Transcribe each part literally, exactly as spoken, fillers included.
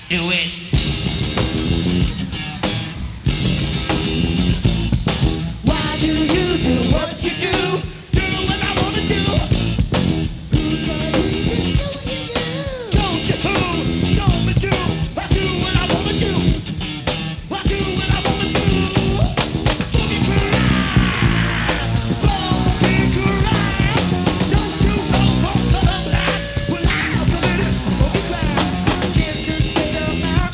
Do it. Why do you do what you do? Do what I wanna do. Don't you who? Don't be true. I do what I wanna do. I do what I wanna do. Boogie Boogie don't you know from the line? Well, I'm committed. Boogie Grind. Get this state of mind.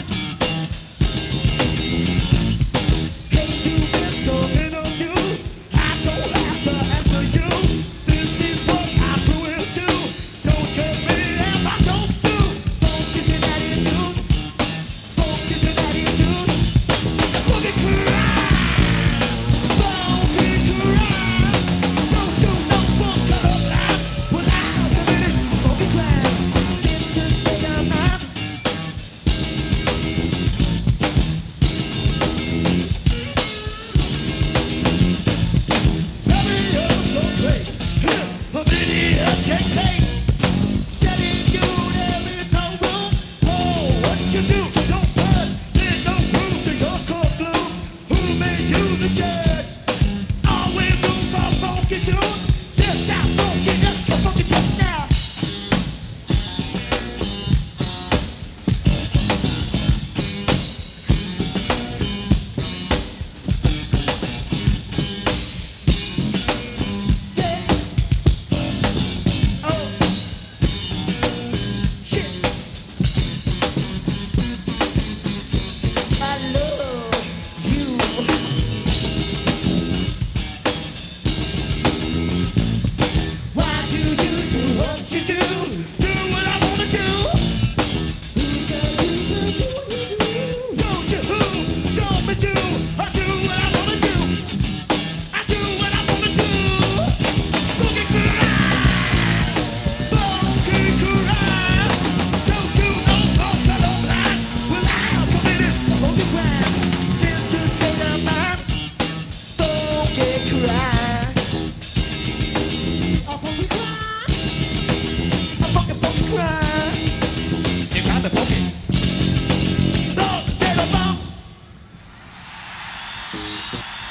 Can't do this talking on you. I don't have to answer you. This is what I will do. Don't tell me if I don't do. Focus in attitude. Focus in attitude. Boogie Grind. Boogie Grind. Don't you know from the line? Well, I'm committed. Boogie Grind. Get this state of mind. Why do you do what you do?